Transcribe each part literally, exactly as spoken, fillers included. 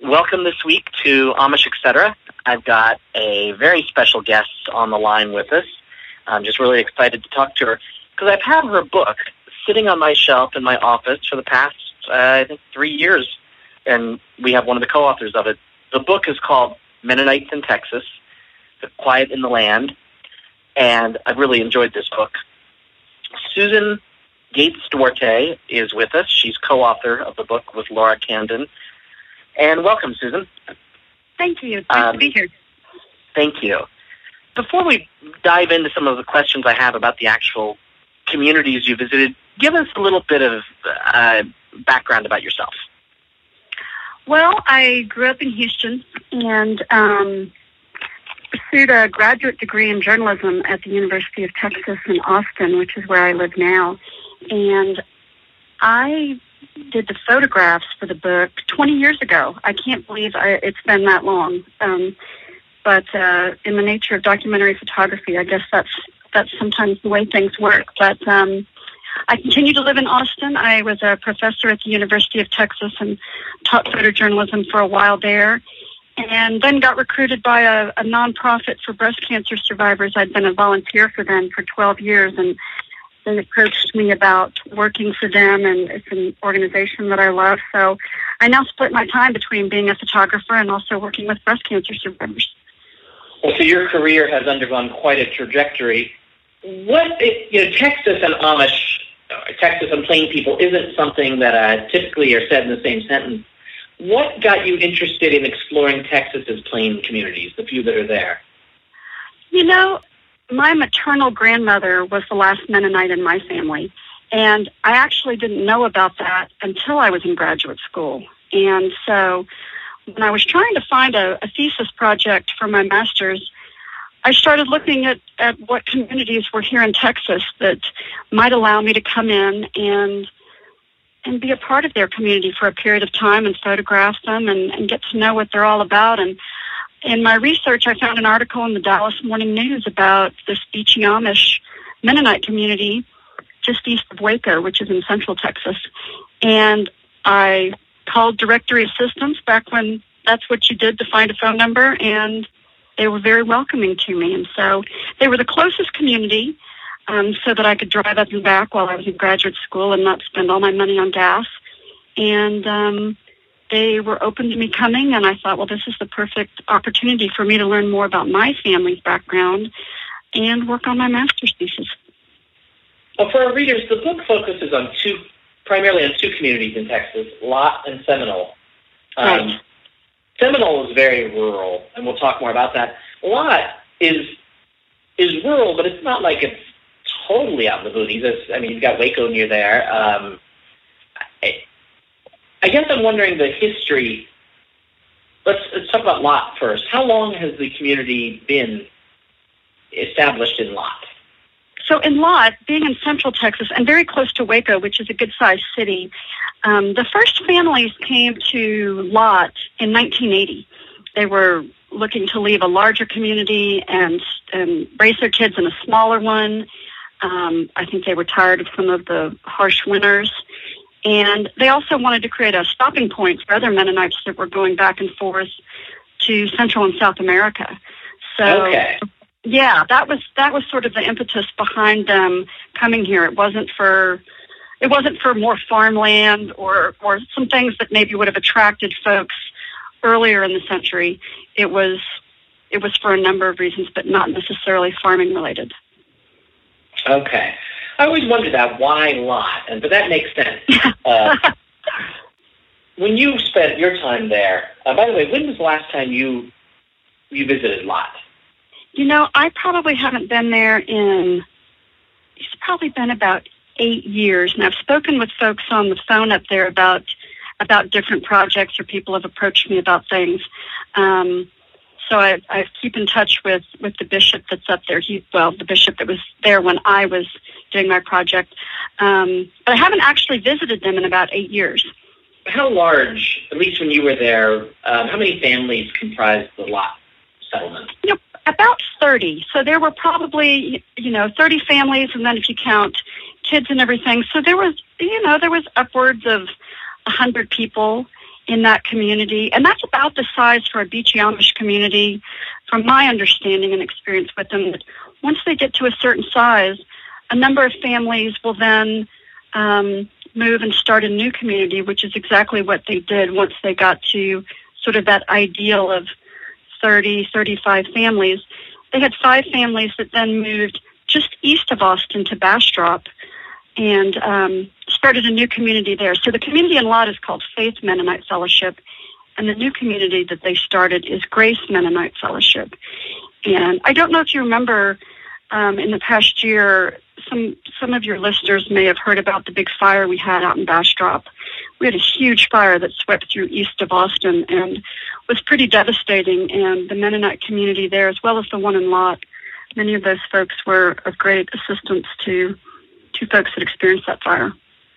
welcome this week to Amish Etc. I've got a very special guest on the line with us. I'm just really excited to talk to her because I've had her book sitting on my shelf in my office for the past, uh, I think, three years, and we have one of the co-authors of it. The book is called Mennonites in Texas, The Quiet in the Land, and I've really enjoyed this book. Susan Gates Duarte is with us. She's co-author of the book with Laura Camden. And welcome, Susan. Thank you. It's nice um, to be here. Thank you. Before we dive into some of the questions I have about the actual communities you visited, give us a little bit of uh, background about yourself. Well, I grew up in Houston and um, pursued a graduate degree in journalism at the University of Texas in Austin, which is where I live now. And I did the photographs for the book twenty years ago. I can't believe I, it's been that long. Um, but uh, in the nature of documentary photography, I guess that's that's sometimes the way things work. But um, I continue to live in Austin. I was a professor at the University of Texas and taught photojournalism for a while there, and then got recruited by a, a nonprofit for breast cancer survivors. I'd been a volunteer for them for twelve years, and they approached me about working for them, and it's an organization that I love. So I now split my time between being a photographer and also working with breast cancer survivors. Well, so your career has undergone quite a trajectory. What, you know, Texas and Amish, Texas and Plain people isn't something that uh, typically are said in the same sentence. What got you interested in exploring Texas's Plain communities, the few that are there? You know, my maternal grandmother was the last Mennonite in my family, and I actually didn't know about that until I was in graduate school. And so when I was trying to find a, a thesis project for my master's, I started looking at, at what communities were here in Texas that might allow me to come in and and be a part of their community for a period of time and photograph them and, and get to know what they're all about. And in my research, I found an article in the Dallas Morning News about this Beachy Amish Mennonite community just east of Waco, which is in central Texas. And I called directory assistance back when that's what you did to find a phone number, and they were very welcoming to me. And so they were the closest community um, so that I could drive up and back while I was in graduate school and not spend all my money on gas. And um they were open to me coming, and I thought, well, this is the perfect opportunity for me to learn more about my family's background and work on my master's thesis. Well, for our readers, the book focuses on two, primarily on two communities in Texas, Lott and Seminole. Um, right. Seminole is very rural, and we'll talk more about that. Lott is is rural, but it's not like it's totally out in the boonies. It's, I mean, you've got Waco near there. Um, I, I guess I'm wondering the history. Let's, let's talk about Lott first. How long has the community been established in Lott? So in Lott, being in central Texas and very close to Waco, which is a good-sized city, um, the first families came to Lott in nineteen eighty. They were looking to leave a larger community and, and raise their kids in a smaller one. Um, I think they were tired of some of the harsh winters. And they also wanted to create a stopping point for other Mennonites that were going back and forth to Central and South America. So, okay. yeah, that was that was sort of the impetus behind them coming here. It wasn't for it wasn't for more farmland or or some things that maybe would have attracted folks earlier in the century. It was it was for a number of reasons, but not necessarily farming related. Okay. I always wondered that, why Lott? And but that makes sense. Uh, when you spent your time there, uh, by the way, when was the last time you you visited Lott? You know, I probably haven't been there in, it's probably been about eight years, and I've spoken with folks on the phone up there about about different projects, or people have approached me about things. Um, so I, I keep in touch with, with the bishop that's up there. He, well, the bishop that was there when I was doing my project. Um, but I haven't actually visited them in about eight years. How large, at least when you were there, um, how many families comprised the Lott settlement? You know, about thirty. So there were probably, you know, thirty families, and then if you count kids and everything. So there was, you know, there was upwards of one hundred people. in that community, and that's about the size for a Beachy Amish community, from my understanding and experience with them, that once they get to a certain size, a number of families will then um, move and start a new community, which is exactly what they did once they got to sort of that ideal of thirty, thirty-five families. They had five families that then moved just east of Austin to Bastrop and um, started a new community there. So the community in Lott is called Faith Mennonite Fellowship, and the new community that they started is Grace Mennonite Fellowship. And I don't know if you remember um, in the past year, some some of your listeners may have heard about the big fire we had out in Bastrop. We had a huge fire that swept through east of Austin and was pretty devastating, and the Mennonite community there, as well as the one in Lott, many of those folks were of great assistance to to folks that experienced that fire.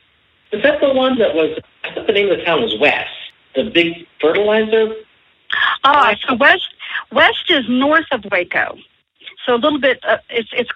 Is that the one that was, I thought the name of the town was West, the big fertilizer? Ah, so West West is north of Waco. So a little bit, uh, it's it's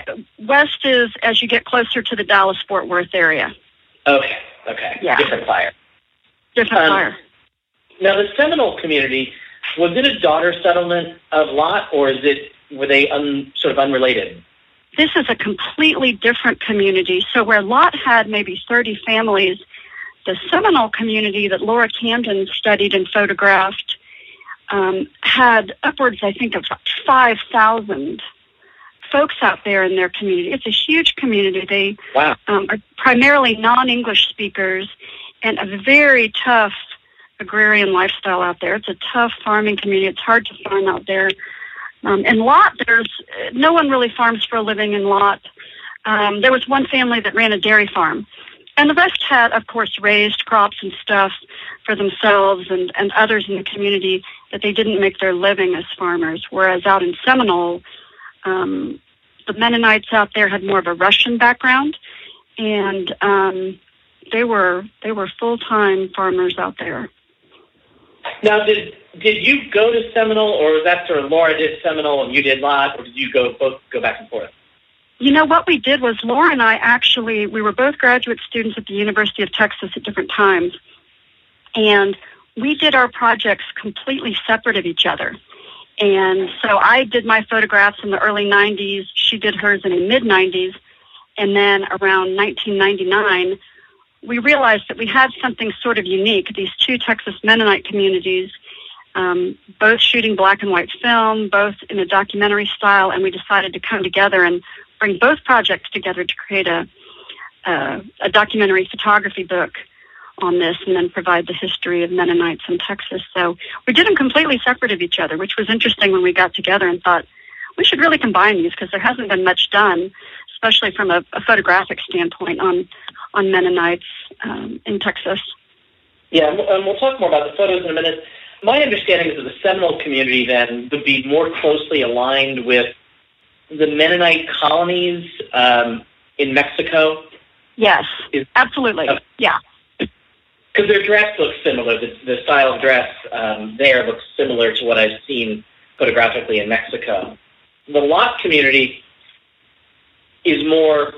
West is as you get closer to the Dallas-Fort Worth area. Okay, okay. Yeah. Different fire. Different um, fire. Now, the Seminole community, was it a daughter settlement of Lott, or is it were they un, sort of unrelated? This is a completely different community. So where Lott had maybe thirty families, the Seminole community that Laura Camden studied and photographed um, had upwards, I think, of five thousand folks out there in their community. It's a huge community. They wow. um, are primarily non-English speakers and a very tough agrarian lifestyle out there. It's a tough farming community. It's hard to farm out there. Um, in Lott, there's no one really farms for a living in Lott. Um, there was one family that ran a dairy farm, and the rest had, of course, raised crops and stuff for themselves and, and others in the community that they didn't make their living as farmers. Whereas out in Seminole, um, the Mennonites out there had more of a Russian background, and um, they were they were full-time farmers out there. Now, did did you go to Seminole, or was that sort of Laura did Seminole and you did Lott, or did you go both go back and forth? You know, what we did was Laura and I actually, we were both graduate students at the University of Texas at different times, and we did our projects completely separate of each other. And so I did my photographs in the early nineties, she did hers in the mid-nineties, and then around nineteen ninety-nine, we realized that we had something sort of unique, these two Texas Mennonite communities, um, both shooting black and white film, both in a documentary style, and we decided to come together and bring both projects together to create a, a, a documentary photography book on this and then provide the history of Mennonites in Texas. So we did them completely separate of each other, which was interesting when we got together and thought, we should really combine these because there hasn't been much done, especially from a, a photographic standpoint on on Mennonites um, in Texas. Yeah, and we'll talk more about the photos in a minute. My understanding is that the Seminole community then would be more closely aligned with the Mennonite colonies um, in Mexico. Yes, is, absolutely. Uh, yeah. Because their dress looks similar. The, the style of dress um, there looks similar to what I've seen photographically in Mexico. The Lott community is more...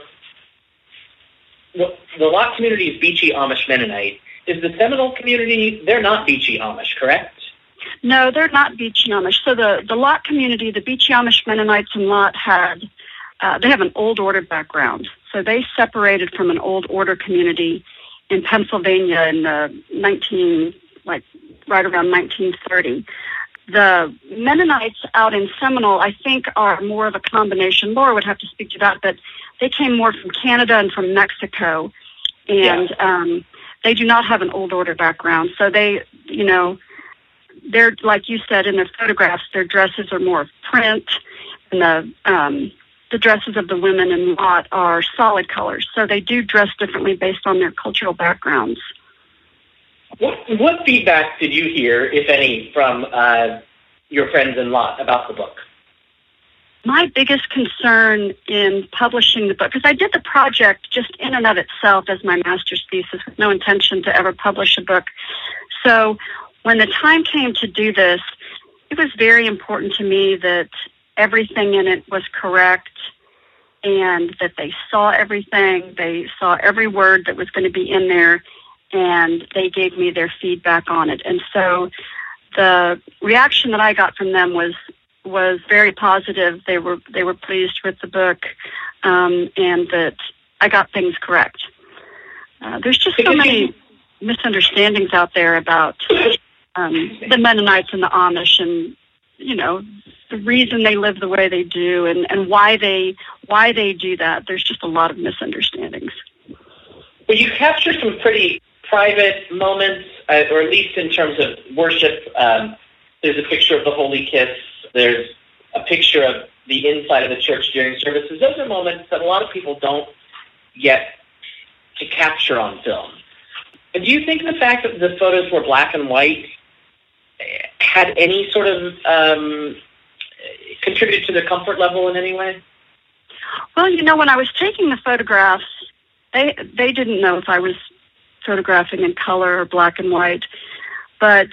Well, the Lott community is Beachy Amish Mennonite. Is the Seminole community, they're not Beachy Amish, correct? No, they're not Beachy Amish. So the, the Lott community, the Beachy Amish Mennonites in Lott had, uh, they have an old order background. So they separated from an old order community in Pennsylvania in the nineteen, like right around nineteen thirty. The Mennonites out in Seminole, I think, are more of a combination. Laura would have to speak to that, but they came more from Canada and from Mexico, and yeah. um, they do not have an old order background. So they, you know, they're, like you said in the photographs, their dresses are more print, and the um, the dresses of the women in Lott are solid colors. So they do dress differently based on their cultural backgrounds. What, what feedback did you hear, if any, from uh, your friends in Lott about the book? My biggest concern in publishing the book, because I did the project just in and of itself as my master's thesis with no intention to ever publish a book. So when the time came to do this, it was very important to me that everything in it was correct and that they saw everything. They saw every word that was going to be in there. and they gave me their feedback on it. And so the reaction that I got from them was was very positive. They were they were pleased with the book, um, and that I got things correct. Uh, there's just so many misunderstandings out there about um, the Mennonites and the Amish, and you know the reason they live the way they do, and, and why they why they do that. There's just a lot of misunderstandings. Well, you capture some pretty private moments, uh, or at least in terms of worship. Um, there's a picture of the Holy Kiss. There's a picture of the inside of the church during services. Those are moments that a lot of people don't get to capture on film. And do you think the fact that the photos were black and white had any sort of um, contributed to their comfort level in any way? Well, you know, when I was taking the photographs, they they didn't know if I was photographing in color or black and white, but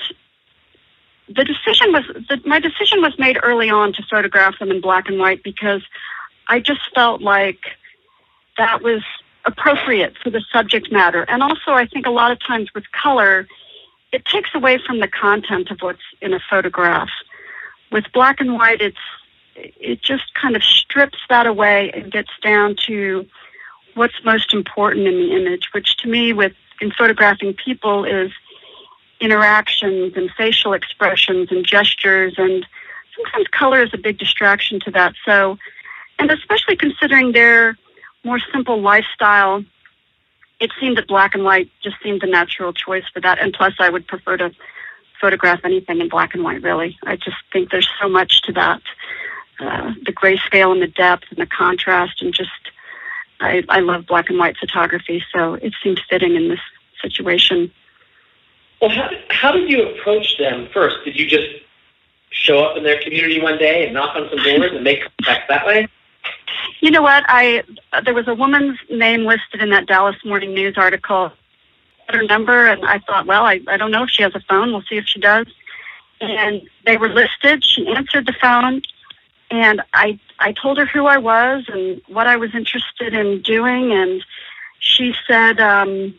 the decision was the, my decision was made early on to photograph them in black and white because I just felt like that was appropriate for the subject matter. And also, I think a lot of times with color, it takes away from the content of what's in a photograph. With black and white, it's it just kind of strips that away and gets down to what's most important in the image, which to me, with in photographing people, is interactions and facial expressions and gestures, and sometimes color is a big distraction to that. So, and especially considering their more simple lifestyle, it seemed that black and white just seemed the natural choice for that. And plus, I would prefer to photograph anything in black and white, really. I just think there's so much to that. Uh, the grayscale and the depth and the contrast, and just, I, I love black and white photography, so it seemed fitting in this situation. Well, how, how did you approach them first? Did you just show up in their community one day and knock on some doors and make contact that way? You know what? I there was a woman's name listed in that Dallas Morning News article. I got her number, and I thought, well, I, I don't know if she has a phone. We'll see if she does. And they were listed. She answered the phone, and I I told her who I was and what I was interested in doing, and she said um,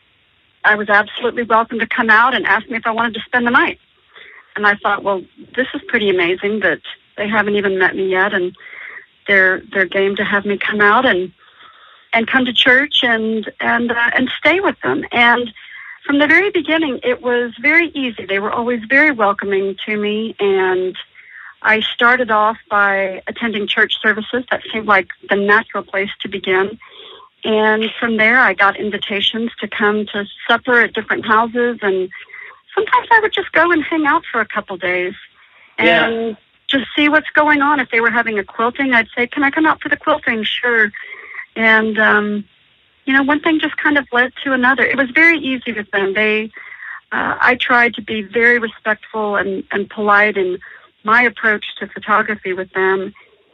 I was absolutely welcome to come out, and asked me if I wanted to spend the night. And I thought, well, this is pretty amazing that they haven't even met me yet, and they're they're game to have me come out and and come to church and and uh, and stay with them. And from the very beginning, it was very easy. They were always very welcoming to me, and I started off by attending church services. That seemed like the natural place to begin. And from there, I got invitations to come to supper at different houses, and sometimes I would just go and hang out for a couple days and yeah. just see what's going on. If they were having a quilting, I'd say, can I come out for the quilting? Sure. And, um, you know, one thing just kind of led to another. It was very easy with them. They, uh, I tried to be very respectful and, and polite in my approach to photography with them,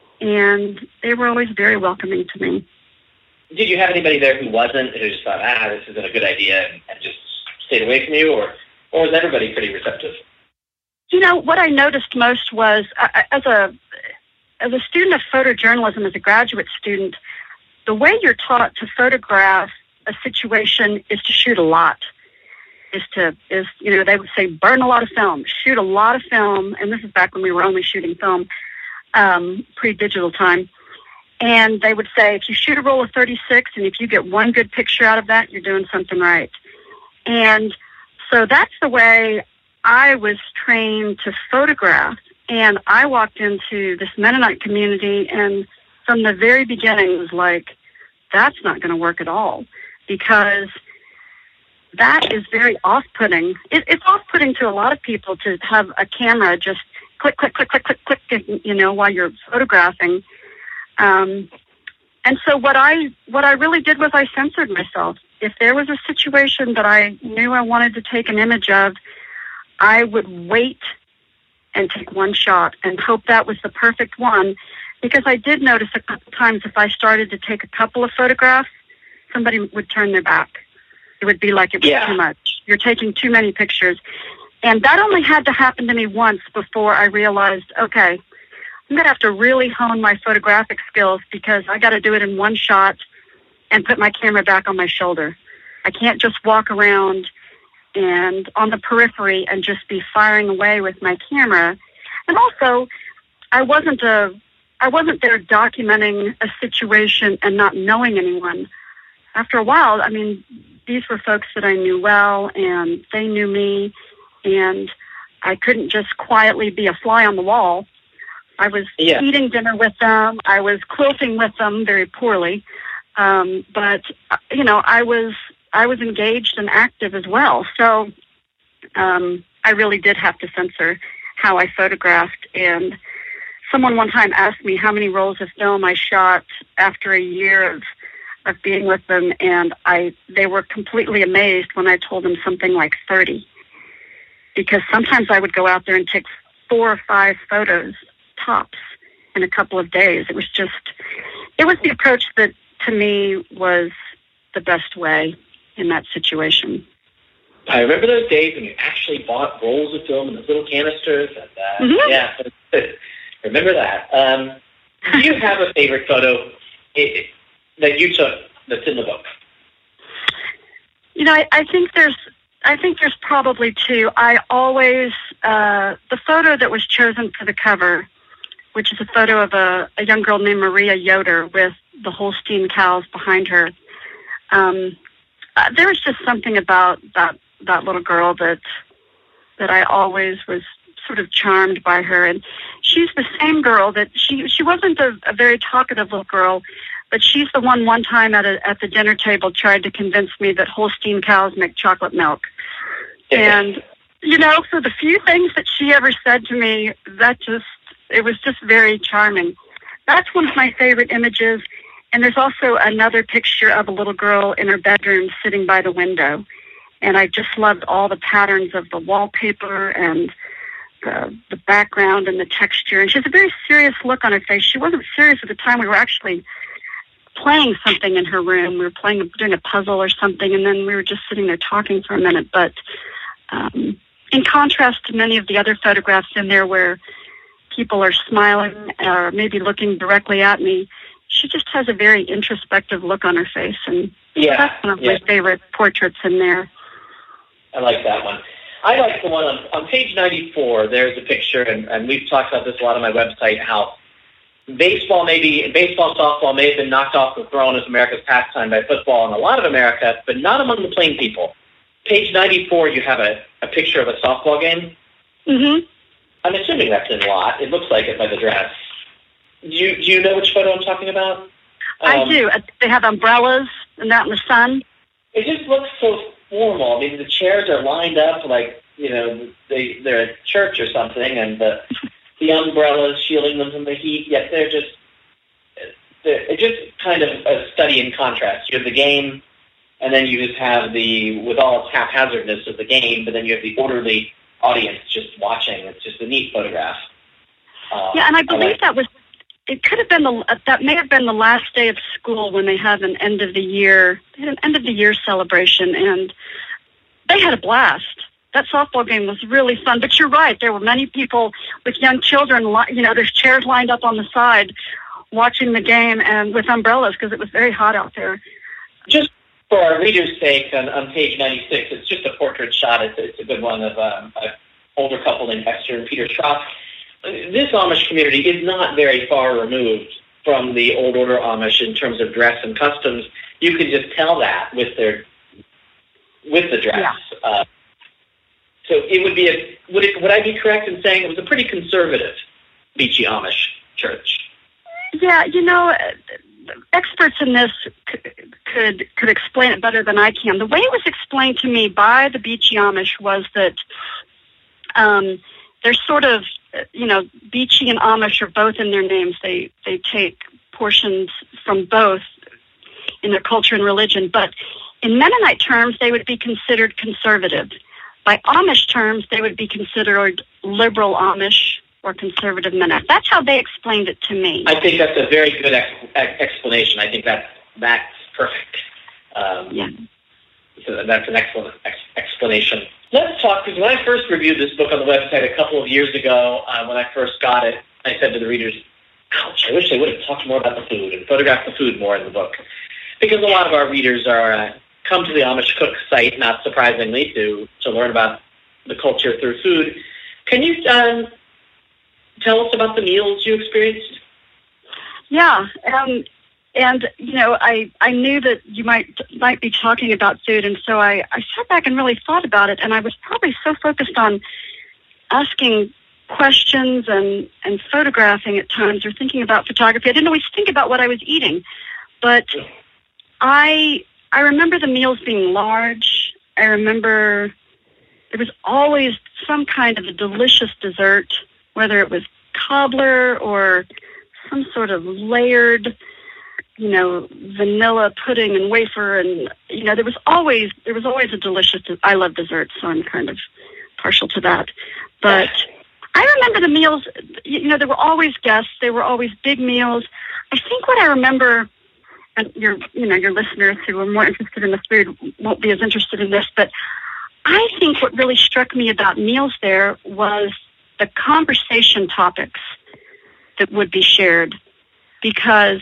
and they were always very welcoming to me. Did you have anybody there who wasn't, who just thought, ah, this isn't a good idea, and just stayed away from you, or, or was everybody pretty receptive? You know, what I noticed most was, uh, as a as a student of photojournalism, as a graduate student, the way you're taught to photograph a situation is to shoot a lot. Is to, is you know, they would say, burn a lot of film, shoot a lot of film, and this is back when we were only shooting film, um, pre-digital time. And they would say, if you shoot a roll of thirty-six, and if you get one good picture out of that, you're doing something right. And so that's the way I was trained to photograph. And I walked into this Mennonite community, and from the very beginning, it was like, that's not going to work at all, because that is very off-putting. It, it's off-putting to a lot of people to have a camera just click, click, click, click, click, click, you know, while you're photographing. Um, and so what I what I really did was I censored myself. If there was a situation that I knew I wanted to take an image of, I would wait and take one shot and hope that was the perfect one, because I did notice a couple times if I started to take a couple of photographs, somebody would turn their back. It would be like it was yeah. too much. You're taking too many pictures. And that only had to happen to me once before I realized, okay, I'm going to have to really hone my photographic skills, because I got to do it in one shot and put my camera back on my shoulder. I can't just walk around and on the periphery and just be firing away with my camera. And also, I wasn't a, I wasn't there documenting a situation and not knowing anyone. After a while, I mean, these were folks that I knew well, and they knew me, and I couldn't just quietly be a fly on the wall. I was yeah. eating dinner with them. I was quilting with them very poorly. Um, but, you know, I was I was engaged and active as well. So um, I really did have to censor how I photographed. And someone one time asked me how many rolls of film I shot after a year of, of being with them, and I they were completely amazed when I told them something like thirty. Because sometimes I would go out there and take four or five photos tops in a couple of days. It was just, it was the approach that to me was the best way in that situation. I remember those days when you actually bought rolls of film in those little canisters. And, uh, mm-hmm. Yeah, remember that. Um, do you have a favorite photo it, that you took that's in the book? You know, I, I think there's I think there's probably two. I always, uh, the photo that was chosen for the cover, which is a photo of a, a young girl named Maria Yoder with the Holstein cows behind her. Um, uh, there was just something about that, that little girl that, that I always was sort of charmed by her. And she's the same girl that she, she wasn't a, a very talkative little girl, but she's the one one time at a, at the dinner table tried to convince me that Holstein cows make chocolate milk. And, you know, for the few things that she ever said to me, that just, it was just very charming. That's one of my favorite images. And there's also another picture of a little girl in her bedroom sitting by the window. And I just loved all the patterns of the wallpaper and the, the background and the texture. And she has a very serious look on her face. She wasn't serious at the time. We were actually playing something in her room. We were playing, doing a puzzle or something, and then we were just sitting there talking for a minute. But um, in contrast to many of the other photographs in there where people are smiling or maybe looking directly at me, she just has a very introspective look on her face. And yeah, that's one of yeah. my favorite portraits in there. I like that one. I like the one on, on page ninety-four. There's a picture, and, and we've talked about this a lot on my website, how baseball maybe baseball, softball may have been knocked off the throne as America's pastime by football in a lot of America, but not among the plain people. Page ninety-four, you have a, a picture of a softball game. Mm-hmm. I'm assuming that's in lot. It looks like it by the dress. Do you, do you know which photo I'm talking about? Um, I do. They have umbrellas and out in the sun. It just looks so formal. I mean, the chairs are lined up like, you know, they, they're at church or something, and the the umbrellas shielding them from the heat, yet they're just, they're, it's just kind of a study in contrast. You have the game, and then you just have the, with all its haphazardness of the game, but then you have the orderly audience just watching. It's just a neat photograph. Um, yeah, and I believe I like, that was, it could have been, the that may have been the last day of school when they had an end of the year, they had an end of the year celebration, and they had a blast. That softball game was really fun, but you're right. There were many people with young children, you know, there's chairs lined up on the side watching the game and with umbrellas because it was very hot out there. Just for our readers' sake, on, on page ninety-six, it's just a portrait shot. It's, it's a good one of um, an older couple named Esther and Peter Schroff. This Amish community is not very far removed from the Old Order Amish in terms of dress and customs. You can just tell that with their with the dress. Yeah. Uh, so it would be a would it would I be correct in saying it was a pretty conservative Beachy Amish church? Yeah, you know, experts in this could could explain it better than I can. The way it was explained to me by the Beachy Amish was that um, they're sort of, you know, Beachy and Amish are both in their names. They they take portions from both in their culture and religion, but in Mennonite terms, they would be considered conservative. By Amish terms, they would be considered liberal Amish or conservative Mennonite. That's how they explained it to me. I think that's a very good ex- ex- explanation. I think that's, that's perfect. Um, yeah. So that's an excellent ex- explanation. Let's talk, because when I first reviewed this book on the website a couple of years ago, uh, when I first got it, I said to the readers, ouch, I wish they would have talked more about the food and photographed the food more in the book. Because a lot of our readers are uh, come to the Amish Cook site, not surprisingly, to, to learn about the culture through food. Can you um, tell us about the meals you experienced? Yeah, um, and you know, I, I knew that you might might be talking about food, and so I, I sat back and really thought about it, and I was probably so focused on asking questions and, and photographing at times or thinking about photography. I didn't always think about what I was eating, but I I remember the meals being large. I remember there was always some kind of a delicious dessert, whether it was cobbler or some sort of layered, you know, vanilla pudding and wafer, and you know, there was always there was always a delicious. I love desserts, so I'm kind of partial to that. But I remember the meals. You know, there were always guests. They were always big meals. I think what I remember, and your you know your listeners who are more interested in the food won't be as interested in this, but I think what really struck me about meals there was the conversation topics that would be shared, because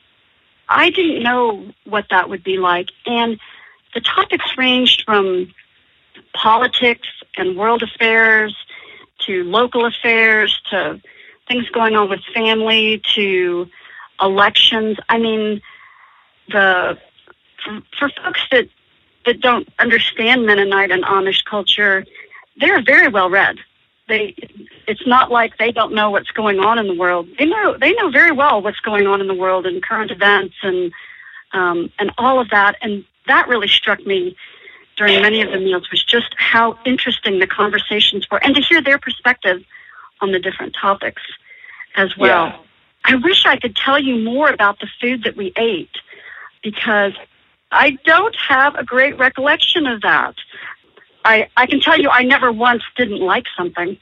I didn't know what that would be like. And the topics ranged from politics and world affairs to local affairs to things going on with family to elections. I mean, the for, for folks that, that don't understand Mennonite and Amish culture, they're very well read. They, it's not like they don't know what's going on in the world. They know they know very well what's going on in the world and current events and um, and all of that. And that really struck me during many of the meals, was just how interesting the conversations were, and to hear their perspective on the different topics as well. Yeah. I wish I could tell you more about the food that we ate, because I don't have a great recollection of that. I, I can tell you I never once didn't like something.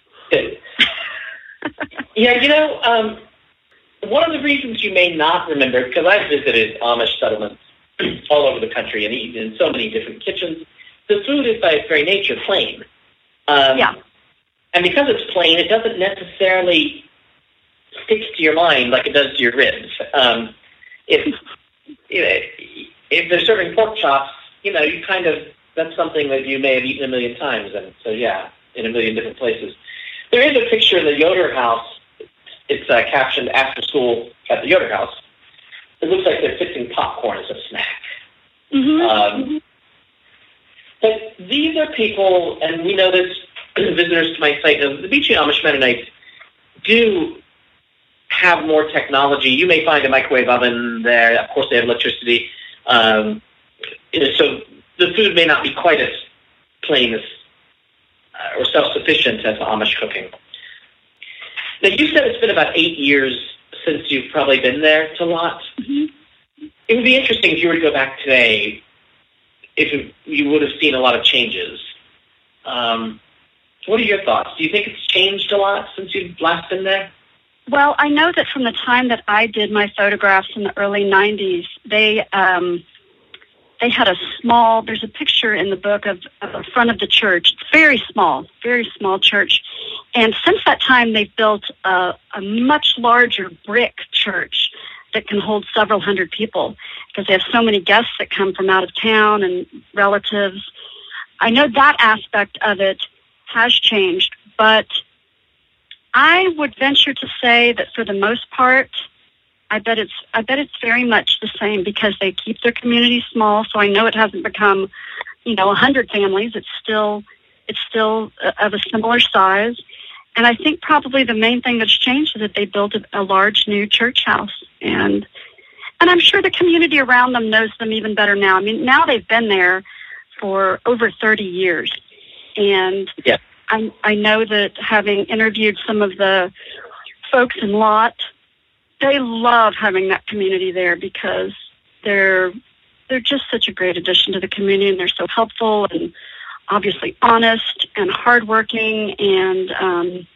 Yeah, you know, um, one of the reasons you may not remember, because I've visited Amish settlements all over the country and eaten in so many different kitchens, the food is by its very nature plain. Um, yeah. And because it's plain, it doesn't necessarily stick to your mind like it does to your ribs. Um, if, you know, if they're serving pork chops, you know, you kind of, that's something that you may have eaten a million times, and so yeah, in a million different places. There is a picture in the Yoder House. It's uh, captioned "After School at the Yoder House." It looks like they're fixing popcorn as a snack. Mm-hmm. Um, mm-hmm. But these are people, and we know this, visitors to my site, the Beachy Amish Mennonites do have more technology. You may find a microwave oven there. Of course, they have electricity. Um, so the food may not be quite as plain as uh, or self-sufficient as Amish cooking. Now, you said it's been about eight years since you've probably been there to Lot. Mm-hmm. It would be interesting if you were to go back today, if you would have seen a lot of changes. Um, what are your thoughts? Do you think it's changed a lot since you've last been there? Well, I know that from the time that I did my photographs in the early nineties, they um, they had a small, there's a picture in the book of, of the front of the church. It's very small, very small church. And since that time, they've built a, a much larger brick church that can hold several hundred people, because they have so many guests that come from out of town and relatives. I know that aspect of it has changed, but I would venture to say that for the most part, I bet it's I bet it's very much the same, because they keep their community small. So I know it hasn't become, you know, a hundred families. It's still it's still of a similar size. And I think probably the main thing that's changed is that they built a, a large new church house, and and I'm sure the community around them knows them even better now. I mean, now they've been there for over thirty years, and yeah. I I know that, having interviewed some of the folks in Lot, they love having that community there, because they're they're just such a great addition to the community, and they're so helpful and obviously honest and hardworking. And um,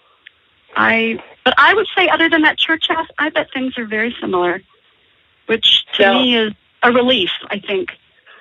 I, but I would say, other than that church house, I bet things are very similar, which to now, me is a relief, I think.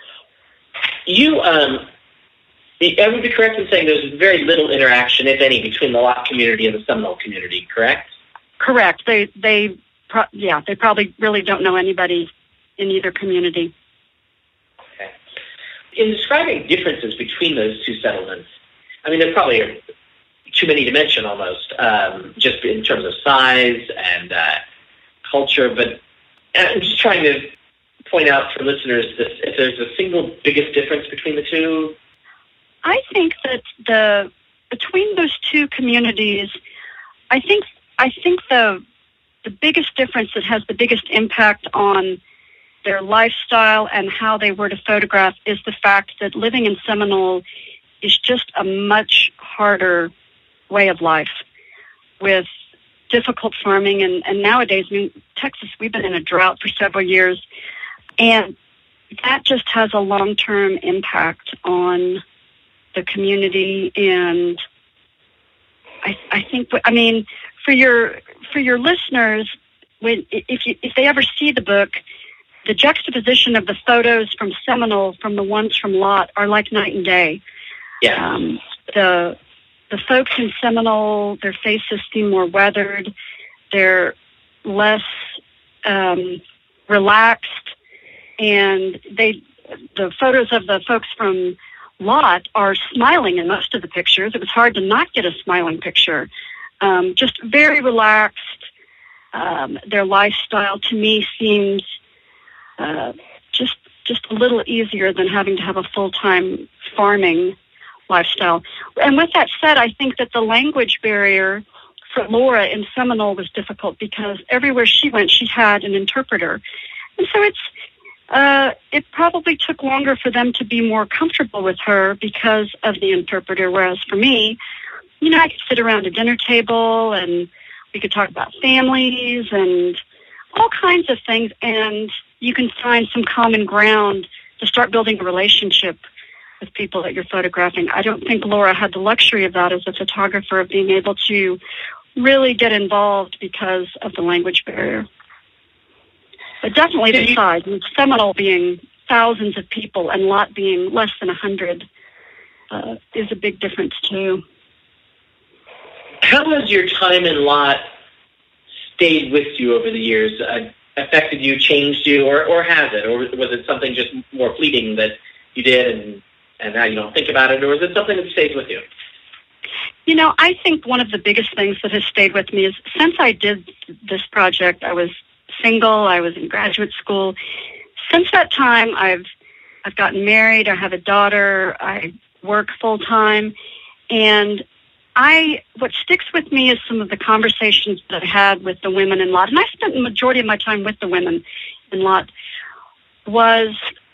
You, um, I would be correct in saying there's very little interaction, if any, between the Lot community and the Seminole community, correct? Correct. They, they, pro- yeah, they probably really don't know anybody in either community. Okay. in describing differences between those two settlements, I mean, there probably are too many to mention almost, um, just in terms of size and uh, culture. But I'm just trying to point out for listeners that if there's a single biggest difference between the two. I think that the between those two communities, I think I think the the biggest difference that has the biggest impact on their lifestyle and how they were to photograph is the fact that living in Seminole is just a much harder way of life with difficult farming. And, and nowadays, I mean, Texas, we've been in a drought for several years, and that just has a long-term impact on the community. And I, I think, I mean, for your for your listeners, when if you, if they ever see the book, the juxtaposition of the photos from Seminole from the ones from Lot are like night and day. Yeah. Um, the the folks in Seminole, their faces seem more weathered. They're less um, relaxed, and they the photos of the folks from Lot are smiling in most of the pictures. It was hard to not get a smiling picture. Um, just very relaxed. Um, their lifestyle to me seems uh, just just a little easier than having to have a full-time farming lifestyle. And with that said, I think that the language barrier for Laura in Seminole was difficult because everywhere she went, she had an interpreter. And so it's uh, it probably took longer for them to be more comfortable with her because of the interpreter, whereas for me, you know, I could sit around a dinner table and we could talk about families and all kinds of things, and you can find some common ground to start building a relationship with people that you're photographing. I don't think Laura had the luxury of that as a photographer, of being able to really get involved because of the language barrier. But definitely the size. I mean, Seminole being thousands of people and Lot being less than a hundred uh, is a big difference too. How has your time in Lot stayed with you over the years? Uh, affected you, changed you, or, or has it? Or was it something just more fleeting that you did and, and now you don't think about it? Or is it something that stays with you? You know, I think one of the biggest things that has stayed with me is since I did this project, I was single, I was in graduate school. Since that time, I've I've gotten married, I have a daughter, I work full-time, and I, what sticks with me is some of the conversations that I had with the women in Lot, and I spent the majority of my time with the women in Lot, was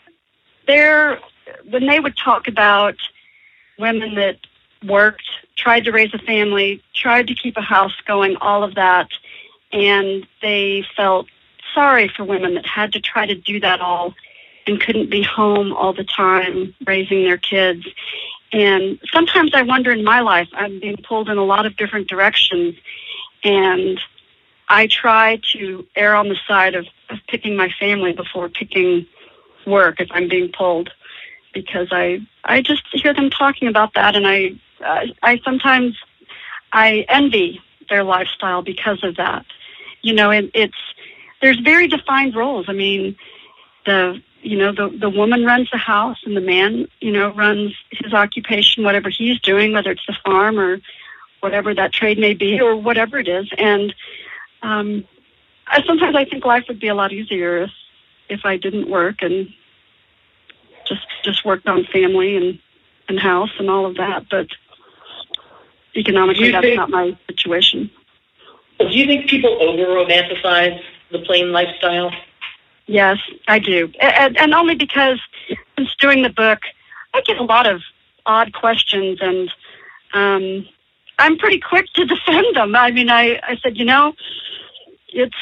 there, when they would talk about women that worked, tried to raise a family, tried to keep a house going, all of that, and they felt sorry for women that had to try to do that all and couldn't be home all the time raising their kids. And sometimes I wonder in my life, I'm being pulled in a lot of different directions, and I try to err on the side of, of picking my family before picking work if I'm being pulled, because I I just hear them talking about that, and I uh, I sometimes I envy their lifestyle because of that. You know, and it's there's very defined roles. I mean, the You know, the, the woman runs the house and the man, you know, runs his occupation, whatever he's doing, whether it's the farm or whatever that trade may be or whatever it is. And um, I, sometimes I think life would be a lot easier if, if I didn't work and just just worked on family and, and house and all of that. But economically, that's think, not my situation. Do you think people over-romanticize the plain lifestyle? Yes, I do. And, and only because since doing the book, I get a lot of odd questions, and um, I'm pretty quick to defend them. I mean, I, I said, you know, it's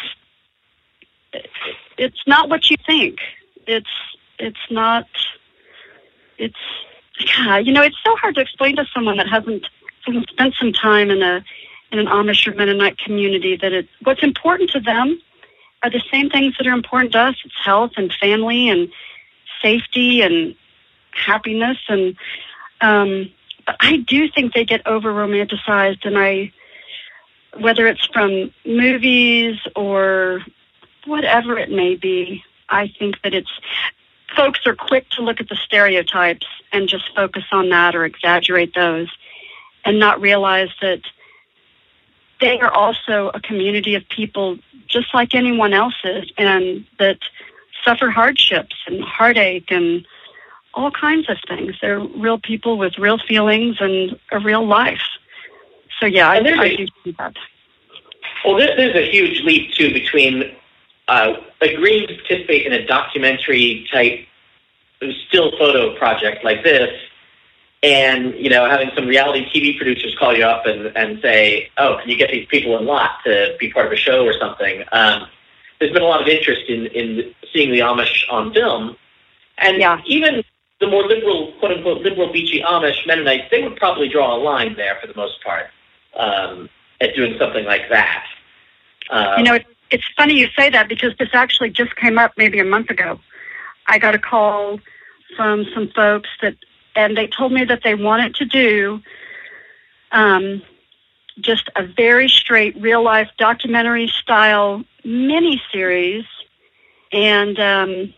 it's not what you think. It's it's not, it's, you know, it's so hard to explain to someone that hasn't, hasn't spent some time in a in an Amish or Mennonite community that it, what's important to them are the same things that are important to us. It's health and family and safety and happiness. And um, but I do think they get over-romanticized, and I, whether it's from movies or whatever it may be, I think that it's, folks are quick to look at the stereotypes and just focus on that or exaggerate those and not realize that they are also a community of people just like anyone else is, and that suffer hardships and heartache and all kinds of things. They're real people with real feelings and a real life. So, yeah, I, I do see that. Well, there's, there's a huge leap, too, between uh, agreeing to participate in a documentary-type still photo project like this and, you know, having some reality T V producers call you up and, and say, oh, can you get these people in lot to be part of a show or something? Um, there's been a lot of interest in, in seeing the Amish on film. And yeah. even the more liberal, quote-unquote, liberal beachy Amish Mennonites, they would probably draw a line there for the most part um, at doing something like that. Um, you know, it, it's funny you say that because this actually just came up maybe a month ago. I got a call from some folks that, and they told me that they wanted to do um, just a very straight real-life documentary-style mini-series. And, um,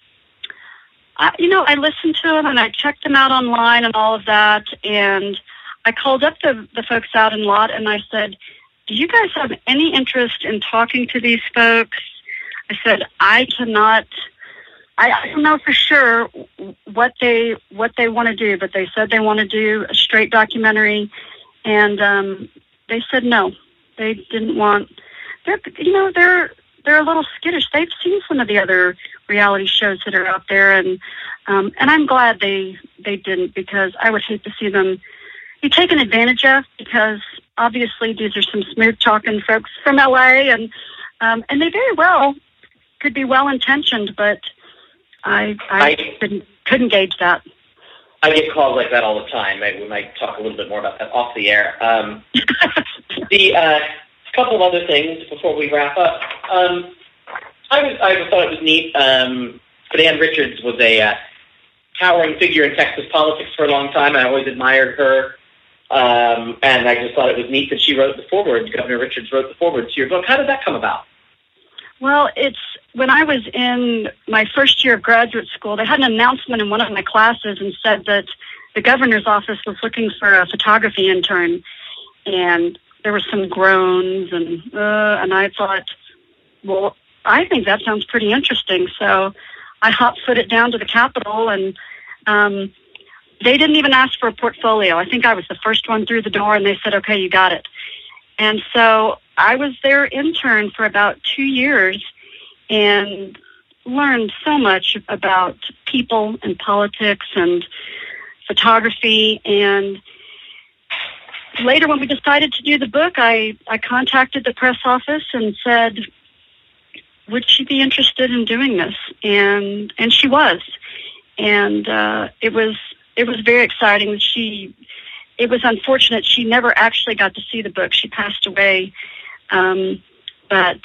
I, you know, I listened to them and I checked them out online and all of that. And I called up the, the folks out in Lot and I said, do you guys have any interest in talking to these folks? I said, I cannot... I, I don't know for sure what they what they want to do, but they said they want to do a straight documentary, and um, they said no, they didn't want. They're you know they're they're a little skittish. They've seen some of the other reality shows that are out there, and um, and I'm glad they they didn't, because I would hate to see them be taken advantage of, because obviously these are some smooth talking folks from L A, and um, and they very well could be well intentioned, but I, I, I couldn't, couldn't gauge that. I get calls like that all the time. Maybe we might talk a little bit more about that off the air. Um, the uh, couple of other things before we wrap up. Um, I, was, I thought it was neat. Um, but Ann Richards was a uh, towering figure in Texas politics for a long time. I always admired her. Um, and I just thought it was neat that she wrote the foreword. Governor Richards wrote the foreword to your book. How did that come about? Well, it's when I was in my first year of graduate school, they had an announcement in one of my classes and said that the governor's office was looking for a photography intern. And there were some groans, and uh, and I thought, well, I think that sounds pretty interesting. So I hot-footed down to the Capitol, and um, they didn't even ask for a portfolio. I think I was the first one through the door, and they said, okay, you got it. And so I was their intern for about two years and learned so much about people and politics and photography. And later, when we decided to do the book, I, I contacted the press office and said, would she be interested in doing this? And and she was. And uh, it was it was very exciting. She it was unfortunate she never actually got to see the book. She passed away. Um, but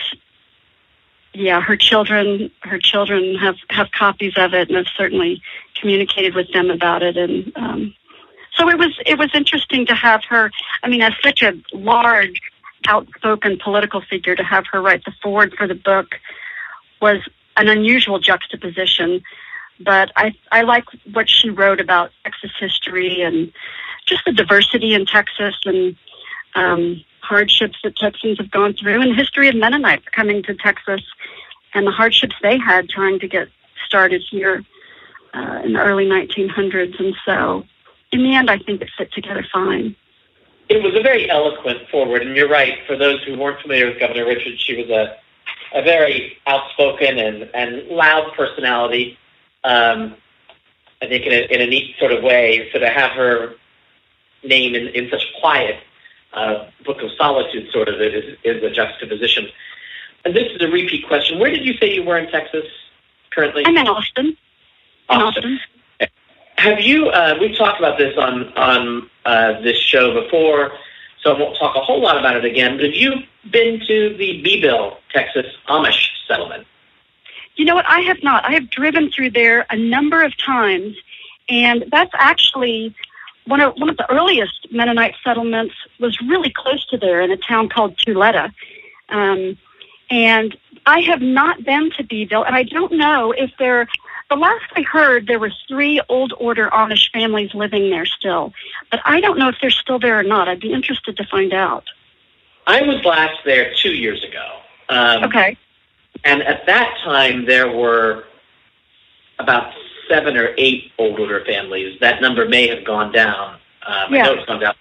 yeah, her children her children have, have copies of it and have certainly communicated with them about it. And um, so it was it was interesting to have her. I mean, as such a large, outspoken political figure, to have her write the foreword for the book was an unusual juxtaposition. But I I like what she wrote about Texas history and just the diversity in Texas and um, hardships that Texans have gone through, and the history of Mennonites coming to Texas and the hardships they had trying to get started here uh, in the early nineteen hundreds. And so in the end, I think it fit together fine. It was a very eloquent foreword, and you're right. For those who weren't familiar with Governor Richards, she was a, a very outspoken and, and loud personality. Um, I think in a, in a neat sort of way, so to have her name in, in such quiet uh, book of solitude sort of is, is a juxtaposition. And this is a repeat question. Where did you say you were in Texas currently? I'm in Austin. In Austin. Austin. Have you, uh, we've talked about this on, on uh, this show before, so I won't talk a whole lot about it again, but have you been to the Beeville, Texas Amish settlement? You know what? I have not. I have driven through there a number of times, and that's actually one of one of the earliest Mennonite settlements. Was really close to there in a town called Tuletta, um, and I have not been to Beeville, and I don't know if there the last I heard, there were three old order Amish families living there still. But I don't know if they're still there or not. I'd be interested to find out. I was last there two years ago. Um, Okay. And at that time, there were about seven or eight old order families. That number may have gone down. Um, Yeah. I know it's gone down.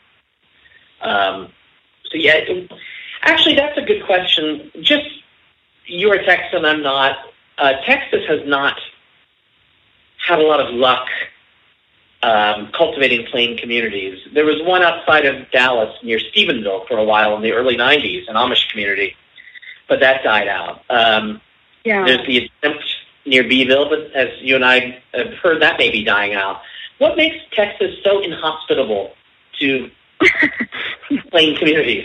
Um, so, yeah, it- actually, that's a good question. Just, you're a Texan, I'm not. Uh, Texas has not had a lot of luck um, cultivating plain communities. There was one outside of Dallas near Stephenville for a while in the early nineties, an Amish community, but that died out. Um, Yeah. There's the attempt near Beeville, but as you and I have heard, that may be dying out. What makes Texas so inhospitable to plain communities?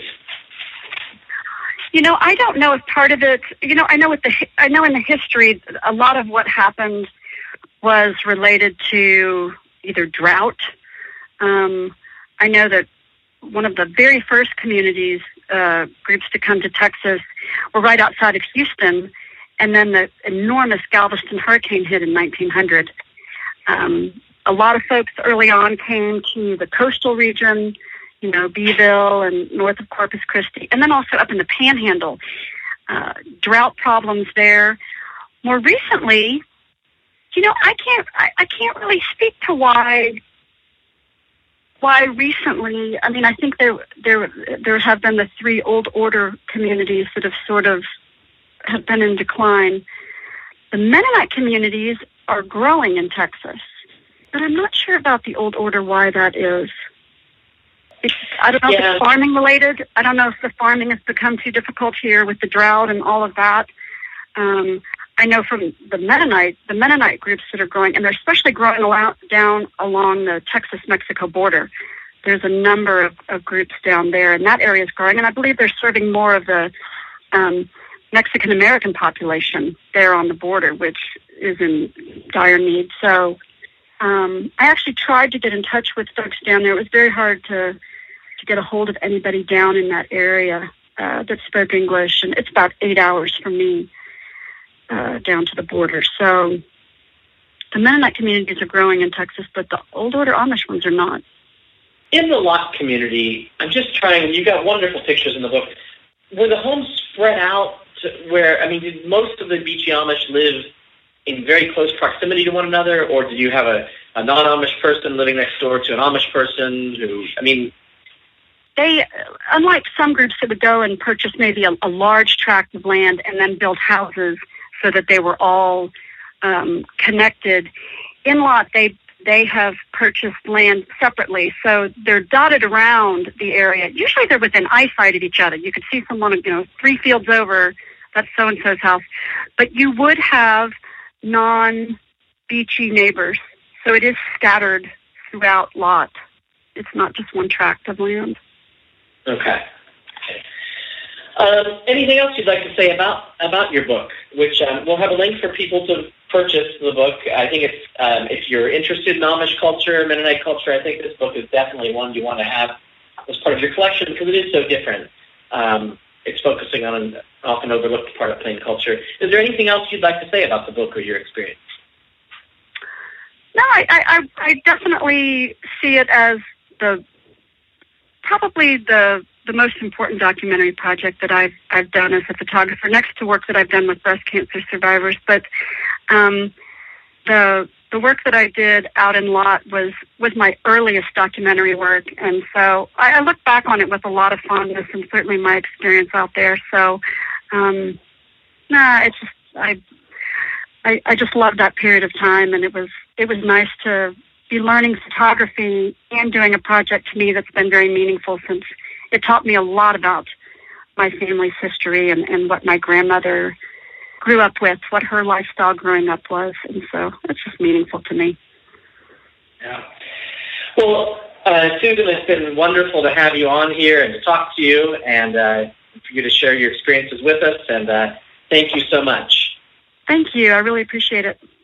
You know, I don't know if part of it. You know, I know with the I know in the history, a lot of what happened was related to either drought. Um, I know that one of the very first communities uh, groups to come to Texas were right outside of Houston, and then the enormous Galveston hurricane hit in nineteen hundred. Um, a lot of folks early on came to the coastal region, you know, Beeville and north of Corpus Christi, and then also up in the Panhandle. Uh, drought problems there. More recently, you know, I can't, I, I can't really speak to why, why recently. I mean, I think there, there, there have been the three old order communities that have sort of have been in decline. The Mennonite communities are growing in Texas, but I'm not sure about the old order why that is. It's, I don't know Yeah. if it's farming related. I don't know if the farming has become too difficult here with the drought and all of that. Um, I know from the Mennonite, the Mennonite groups that are growing, and they're especially growing along, down along the Texas-Mexico border. There's a number of, of groups down there, and that area is growing. And I believe they're serving more of the um, Mexican-American population there on the border, which is in dire need. So um, I actually tried to get in touch with folks down there. It was very hard to, to get a hold of anybody down in that area uh, that spoke English, and it's about eight hours from me. Uh, down to the border. So the Mennonite communities are growing in Texas, but the old order Amish ones are not. In the Lot community, I'm just trying, you got wonderful pictures in the book. Were the homes spread out to where, I mean, did most of the Beachy Amish live in very close proximity to one another, or did you have a, a non-Amish person living next door to an Amish person who, I mean... They, unlike some groups that would go and purchase maybe a, a large tract of land and then build houses so that they were all um, connected. In Lot, they they have purchased land separately, so they're dotted around the area. Usually, they're within eyesight of each other. You could see someone, you know, three fields over. That's so and so's house, but you would have non-beachy neighbors. So it is scattered throughout Lot. It's not just one tract of land. Okay. Um, anything else you'd like to say about about your book? Which um, we'll have a link for people to purchase the book. I think it's um, if you're interested in Amish culture, Mennonite culture, I think this book is definitely one you want to have as part of your collection because it is so different. Um, it's focusing on an often overlooked part of plain culture. Is there anything else you'd like to say about the book or your experience? No, I, I, I definitely see it as the probably the the most important documentary project that I've I've done as a photographer, next to work that I've done with breast cancer survivors. But um, the the work that I did out in Lot was was my earliest documentary work, and so I, I look back on it with a lot of fondness, and certainly my experience out there. So, um, nah, it's just I, I I just loved that period of time, and it was it was nice to be learning photography and doing a project to me that's been very meaningful since it taught me a lot about my family's history and, and what my grandmother grew up with, what her lifestyle growing up was. And so it's just meaningful to me. Yeah. Well, uh, Susan, it's been wonderful to have you on here and to talk to you and uh, for you to share your experiences with us. And uh, thank you so much. Thank you. I really appreciate it.